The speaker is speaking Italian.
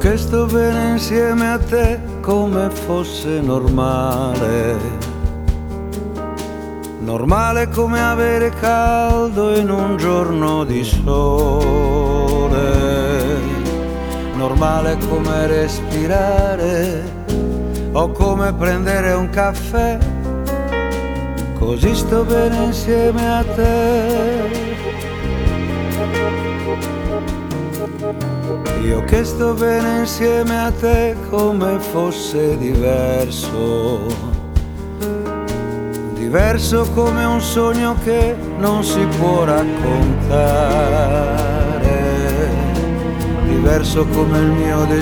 che sto bene insieme a te come fosse normale, normale come avere caldo in un giorno di sole, normale come respirare o come prendere un caffè, così sto bene insieme a te. Io che sto bene insieme a te come fosse diverso, diverso come un sogno che non si può raccontare, diverso come il mio destino